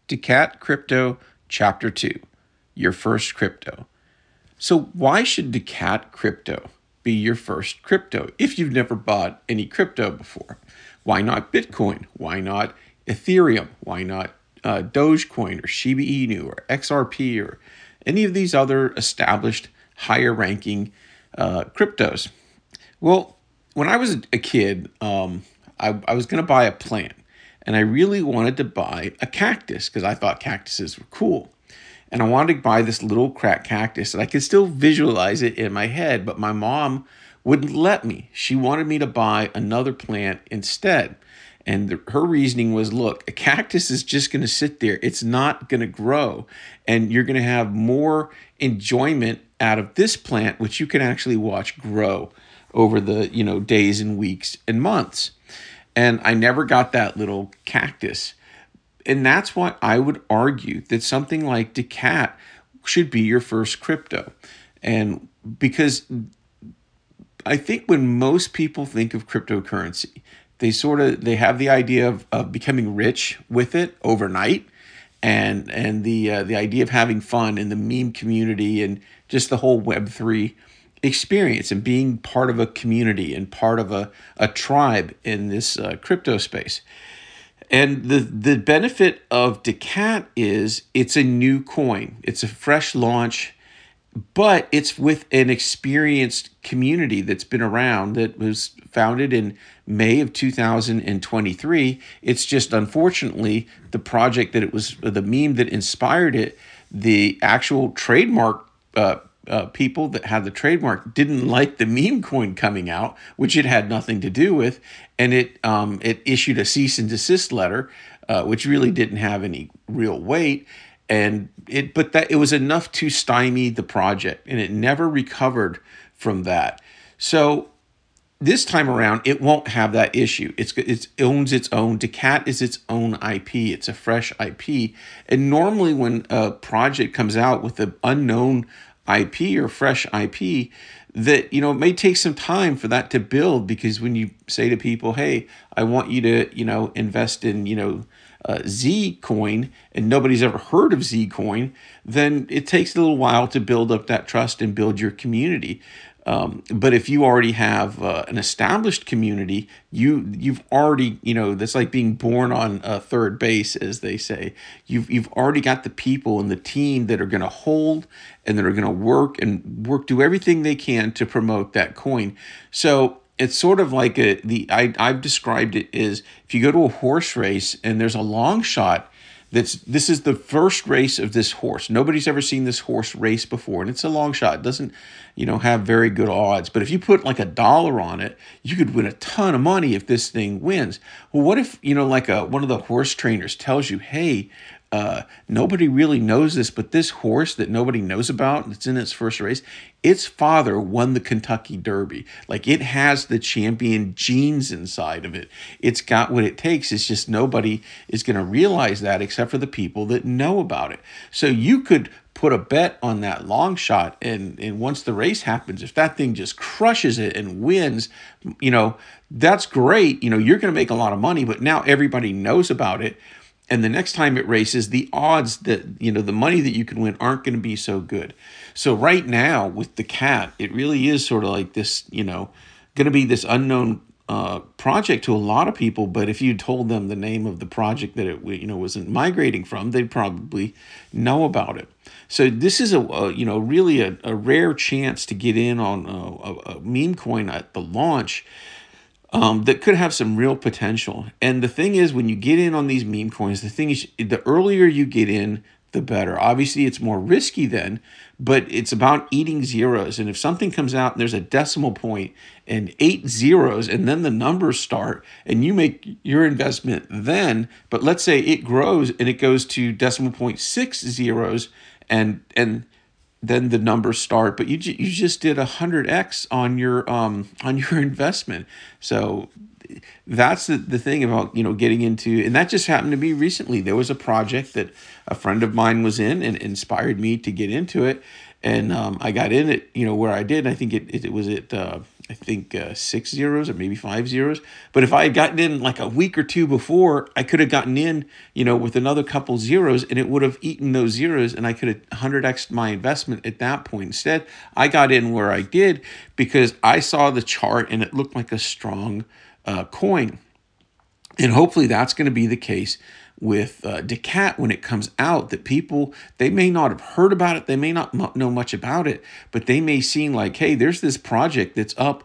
Decat Crypto Chapter 2, Your First Crypto. So why should Decat Crypto be your first crypto if you've never bought any crypto before? Why not Bitcoin? Why not Ethereum? Why not Dogecoin or Shiba Inu or XRP or any of these other established higher ranking cryptos? Well, when I was a kid, I was going to buy a plant. And I really wanted to buy a cactus because I thought cactuses were cool. And I wanted to buy this little crack cactus, and I could still visualize it in my head, but my mom wouldn't let me. She wanted me to buy another plant instead. And her reasoning was, look, a cactus is just going to sit there. It's not going to grow. And you're going to have more enjoyment out of this plant, which you can actually watch grow over the days and weeks and months. And I never got that little cactus. And that's why I would argue that something like Decat should be your first crypto. And because I think when most people think of cryptocurrency, they have the idea of becoming rich with it overnight, and the idea of having fun in the meme community and just the whole Web3 experience and being part of a community and part of a tribe in this crypto space. And the benefit of Decat is it's a new coin. It's a fresh launch, but it's with an experienced community that's been around, that was founded in May of 2023. It's just, unfortunately, the project that it was, the meme that inspired it, the actual trademark people that had the trademark didn't like the meme coin coming out, which it had nothing to do with, and it issued a cease and desist letter, which really didn't have any real weight, but it was enough to stymie the project, and it never recovered from that. So this time around, it won't have that issue. It owns its own. Decat is its own IP. It's a fresh IP, and normally when a project comes out with an unknown IP or fresh IP, that it may take some time for that to build, because when you say to people, hey, I want you to invest in Zcoin, and nobody's ever heard of Zcoin, then it takes a little while to build up that trust and build your community. But if you already have an established community, you've already, that's like being born on third base, as they say. You've already got the people and the team that are going to hold and that are going to do everything they can to promote that coin. So it's sort of like I've described it as, if you go to a horse race and there's a long shot. This is the first race of this horse. Nobody's ever seen this horse race before, and it's a long shot. It doesn't, have very good odds. But if you put like $1 on it, you could win a ton of money if this thing wins. Well, what if, one of the horse trainers tells you, hey, nobody really knows this, but this horse that nobody knows about, that's in its first race, its father won the Kentucky Derby. Like, it has the champion genes inside of it. It's got what it takes. It's just nobody is going to realize that except for the people that know about it. So you could put a bet on that long shot, and once the race happens, if that thing just crushes it and wins, that's great. You're going to make a lot of money, but now everybody knows about it. And the next time it races, the odds that, the money that you can win aren't going to be so good. So right now with Decat, it really is sort of like this, going to be this unknown project to a lot of people. But if you told them the name of the project that it, wasn't migrating from, they'd probably know about it. So this is really a rare chance to get in on a meme coin at the launch. That could have some real potential. And the thing is, when you get in on these meme coins, the thing is, the earlier you get in, the better. Obviously, it's more risky then, but it's about eating zeros. And if something comes out and there's a decimal point and 8 zeros, and then the numbers start, and you make your investment then, but let's say it grows and it goes to decimal point 6 zeros, and then the numbers start, but you just did 100x on your investment. So that's the thing about getting into, and that just happened to be recently. There was a project that a friend of mine was in and inspired me to get into it, and I got in it where I did. I think it was at I think 6 zeros or maybe 5 zeros. But if I had gotten in like a week or two before, I could have gotten in, with another couple zeros, and it would have eaten those zeros, and I could have 100x'd my investment at that point. Instead, I got in where I did because I saw the chart and it looked like a strong coin. And hopefully that's going to be the case with DeCat when it comes out, that people, they may not have heard about it, they may not know much about it, but they may seem like, hey, there's this project that's up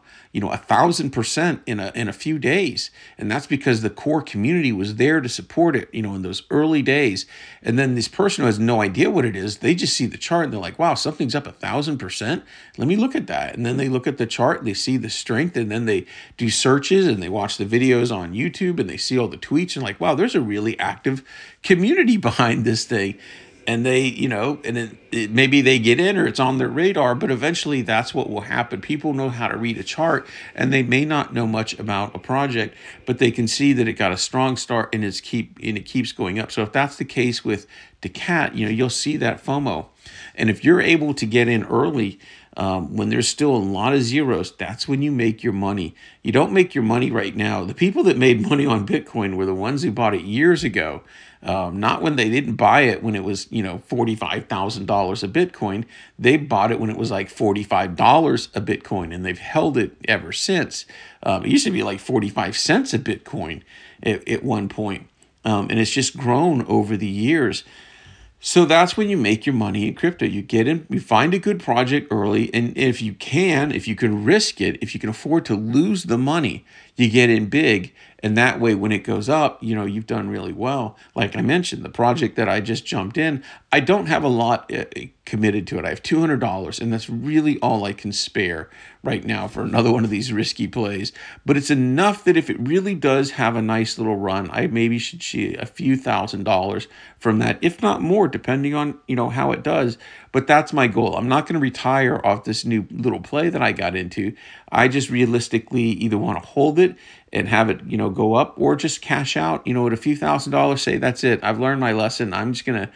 1,000% in a few days. And that's because the core community was there to support it, in those early days. And then this person who has no idea what it is, they just see the chart and they're like, wow, something's up 1,000%. Let me look at that. And then they look at the chart, they see the strength, and then they do searches and they watch the videos on YouTube and they see all the tweets and like, wow, there's a really active community behind this thing. And they, and maybe they get in or it's on their radar, but eventually that's what will happen. People know how to read a chart, and they may not know much about a project, but they can see that it got a strong start and it keeps going up. So if that's the case with DeCat, you'll see that FOMO. And if you're able to get in early, when there's still a lot of zeros, that's when you make your money. You don't make your money right now. The people that made money on Bitcoin were the ones who bought it years ago. Not when they didn't buy it when it was, $45,000 a Bitcoin. They bought it when it was like $45 a Bitcoin, and they've held it ever since. It used to be like 45 cents a Bitcoin at one point. And it's just grown over the years. So that's when you make your money in crypto. You get in, you find a good project early, and if you can risk it, if you can afford to lose the money, you get in big. And that way, when it goes up, you've done really well. Like I mentioned, the project that I just jumped in, I don't have a lot committed to it. I have $200, and that's really all I can spare right now for another one of these risky plays. But it's enough that if it really does have a nice little run, I maybe should see a few $1,000s from that, if not more, depending on how it does. But that's my goal. I'm not going to retire off this new little play that I got into. I just realistically either want to hold it and have it, go up, or just cash out, at a few $1,000s, say, that's it. I've learned my lesson. I'm just going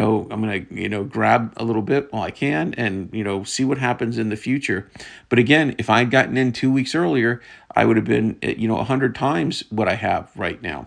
to, grab a little bit while I can and, see what happens in the future. But again, if I'd gotten in 2 weeks earlier, I would have been, 100 times what I have right now.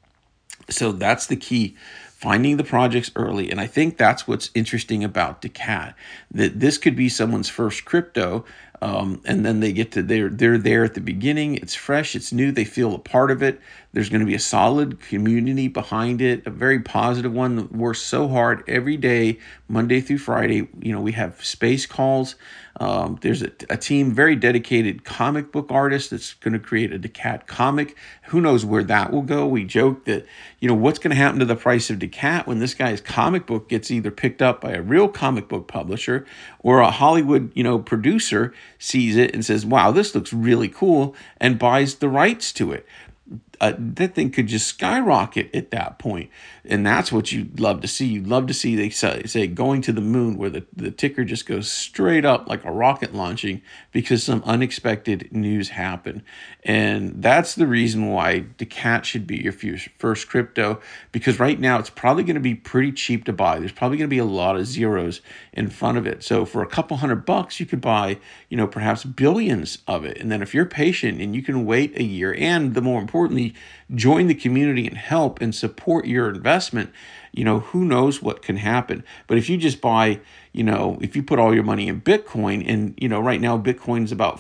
So that's the key. Finding the projects early. And I think that's what's interesting about DeCat, that this could be someone's first crypto. And then they're there at the beginning. It's fresh, it's new, they feel a part of it. There's going to be a solid community behind it, a very positive one that works so hard every day, Monday through Friday. We have space calls. There's a team, very dedicated comic book artist that's going to create a DeCat comic. Who knows where that will go? We joke that, what's going to happen to the price of DeCat when this guy's comic book gets either picked up by a real comic book publisher or a Hollywood, producer sees it and says, wow, this looks really cool, and buys the rights to it. That thing could just skyrocket at that point. And that's what you'd love to see. You'd love to see, they say, going to the moon, where the ticker just goes straight up like a rocket launching because some unexpected news happened. And that's the reason why DeCat should be your first crypto, because right now it's probably going to be pretty cheap to buy. There's probably going to be a lot of zeros in front of it. So for a couple $100, you could buy, perhaps billions of it. And then if you're patient and you can wait a year, and the more importantly, join the community and help and support your investment, who knows what can happen. But if you just buy, if you put all your money in Bitcoin, and, right now Bitcoin's about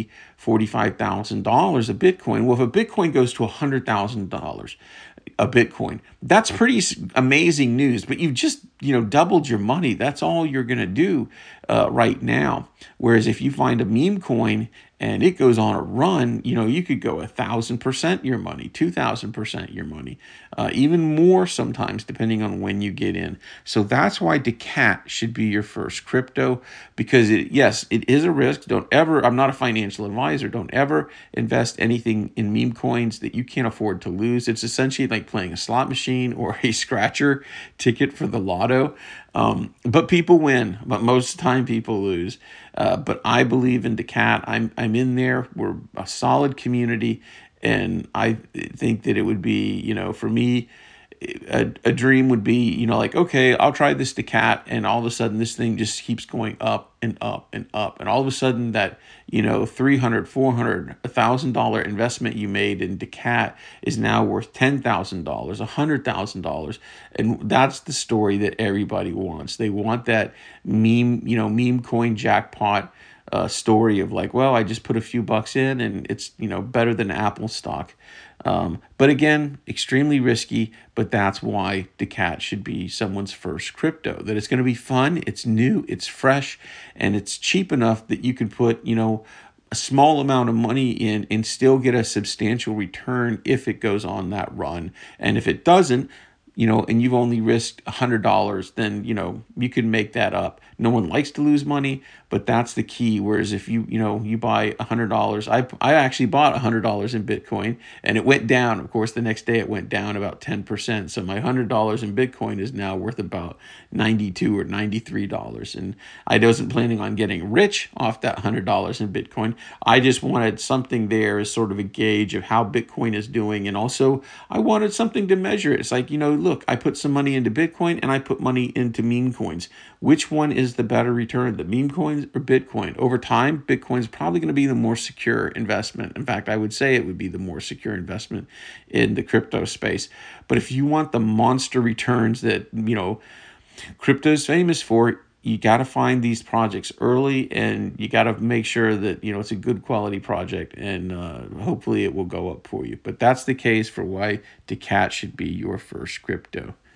$45,000 a Bitcoin. Well, if a Bitcoin goes to $100,000 a Bitcoin, that's pretty amazing news, but you've just, doubled your money. That's all you're going to do right now. Whereas if you find a meme coin and it goes on a run, you could go 1,000% your money, 2,000% your money, even more sometimes, depending on when you get in. So that's why DeCat should be your first crypto, because it is a risk. I'm not a financial advisor. Don't ever invest anything in meme coins that you can't afford to lose. It's essentially like playing a slot machine or a scratcher ticket for the lotto. But people win, but most of the time people lose. But I believe in DeCat. I'm in there. We're a solid community, and I think that it would be, for me, a dream would be, like, okay, I'll try this Decat, and all of a sudden this thing just keeps going up and up and up. And all of a sudden that, $300, $400, $1,000 investment you made in Decat is now worth $10,000, $100,000. And that's the story that everybody wants. They want that meme coin jackpot story of like, well, I just put a few bucks in and it's, better than Apple stock. But again, extremely risky, but that's why Decat should be someone's first crypto. That it's going to be fun, it's new, it's fresh, and it's cheap enough that you can put, a small amount of money in and still get a substantial return if it goes on that run. And if it doesn't, and you've only risked $100, then, you can make that up. No one likes to lose money, but that's the key. Whereas if you buy $100, I actually bought $100 in Bitcoin and it went down. Of course, the next day it went down about 10%. So my $100 in Bitcoin is now worth about $92 or $93. And I wasn't planning on getting rich off that $100 in Bitcoin. I just wanted something there as sort of a gauge of how Bitcoin is doing. And also I wanted something to measure it. It's like, look, I put some money into Bitcoin and I put money into meme coins. Which one is the better return, the meme coins or Bitcoin? Over time, Bitcoin is probably going to be the more secure investment. In fact, I would say it would be the more secure investment in the crypto space. But if you want the monster returns that, crypto is famous for, you got to find these projects early and you got to make sure that, it's a good quality project and hopefully it will go up for you. But that's the case for why Decat should be your first crypto.